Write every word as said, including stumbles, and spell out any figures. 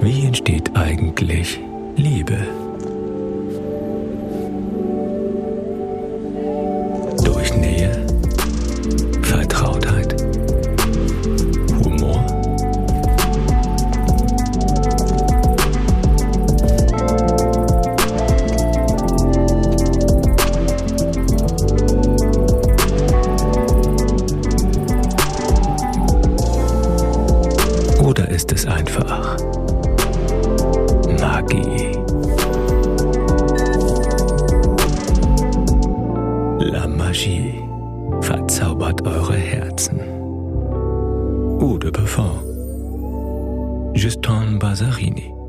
Wie entsteht eigentlich Liebe? Durch Nähe, Vertrautheit, Humor? Oder ist es einfach Magie? La Magie verzaubert eure Herzen. Eau de Parfum Justin Bazarini.